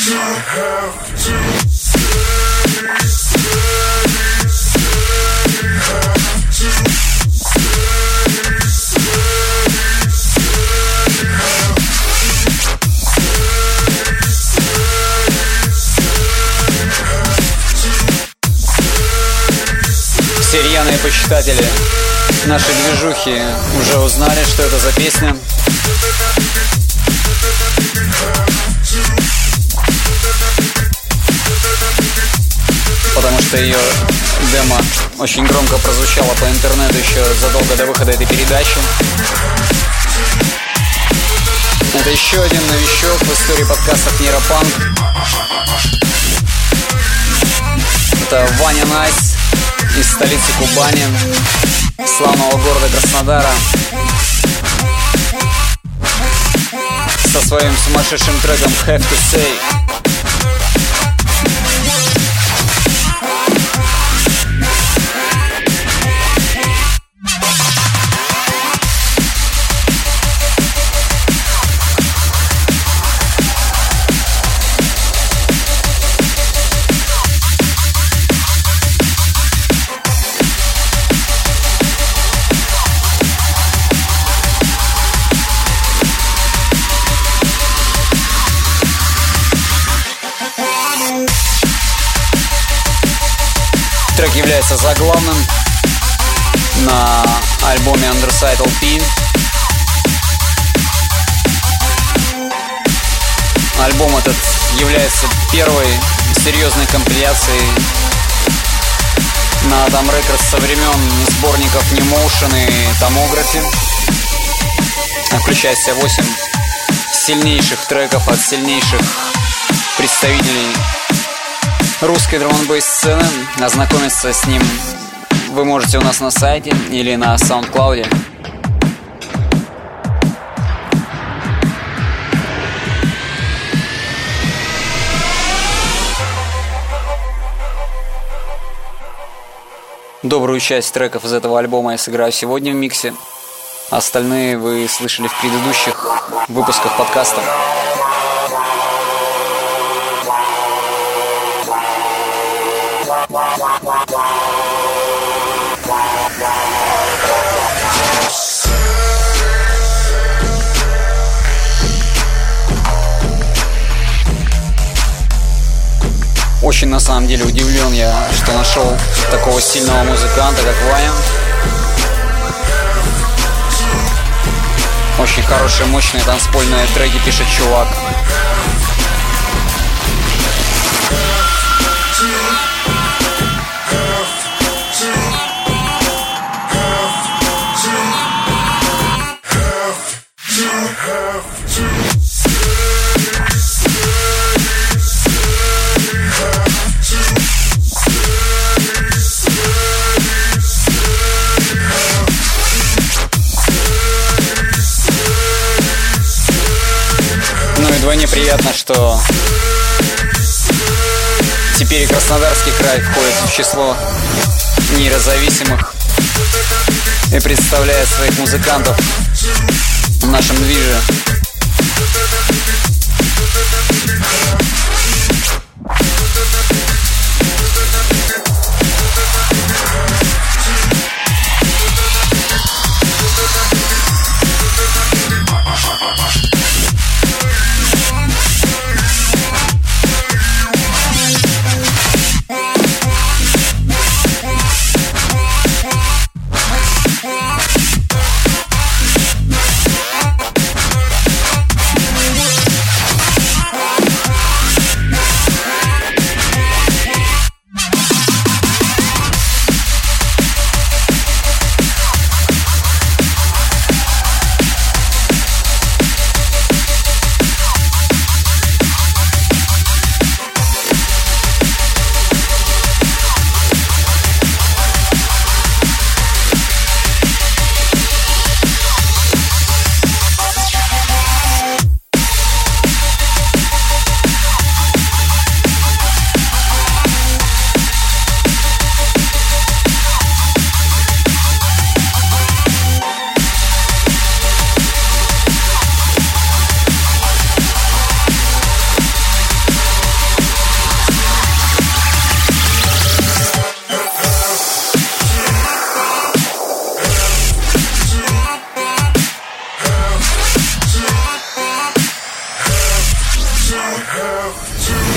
Все рьяные почитатели нашей движухи уже узнали, что это за песня. Потому что ее демо очень громко прозвучало по интернету еще задолго до выхода этой передачи. Это еще один новичок в истории подкастов Нейропанк. Это Ваня Найс из столицы Кубани, славного города Краснодара, со своим сумасшедшим треком Have to Say. Трек является заглавным на альбоме Undercycle P. Альбом этот является первой серьезной компиляцией на Atom Records со времен сборников New Motion и Tomography, включая в себя 8 сильнейших треков от сильнейших представителей русской драм-н-бейс сцены. Ознакомиться с ним вы можете у нас на сайте или на SoundCloud. Добрую часть треков из этого альбома я сыграю сегодня в миксе. Остальные вы слышали в предыдущих выпусках подкаста. Очень на самом деле удивлен я, что нашел такого сильного музыканта, как Ваня. Очень хорошие, мощные танцпольные треки пишет чувак. Вдвойне приятно, что теперь и Краснодарский край входит в число нейрозависимых и представляет своих музыкантов в нашем движе. have to